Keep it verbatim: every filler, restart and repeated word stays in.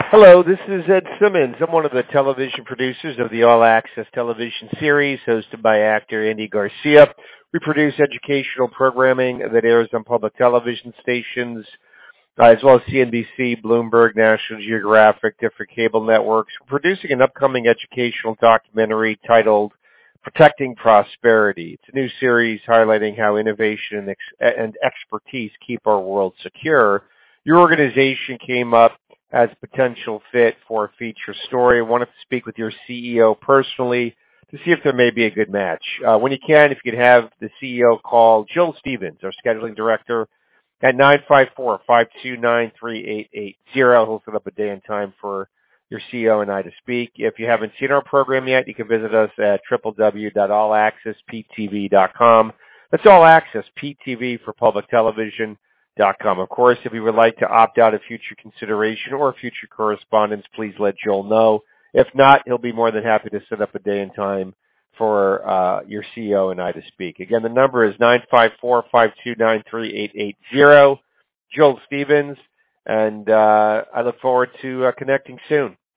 Hello, this is Ed Simmons. I'm one of the television producers of the All Access television series hosted by actor Andy Garcia. We produce educational programming that airs on public television stations, uh, as well as C N B C, Bloomberg, National Geographic, different cable networks. We're producing an upcoming educational documentary titled Protecting Prosperity. It's a new series highlighting how innovation and, ex- and expertise keep our world secure. Your organization came up as a potential fit for a feature story. I wanted to speak with your C E O personally to see if there may be a good match. Uh, when you can, if you could have the C E O call Jill Stevens, our scheduling director, at nine five four, five two nine, three eight eight zero. He'll set up a day and time for your C E O and I to speak. If you haven't seen our program yet, you can visit us at w w w dot all access p t v dot com. That's All Access P T V for public television. Com. Of course, if you would like to opt out of future consideration or future correspondence, please let Joel know. If not, he'll be more than happy to set up a day and time for uh, your C E O and I to speak. Again, the number is nine five four, five two nine, three eight eight zero. Joel Stevens, and uh, I look forward to uh, connecting soon.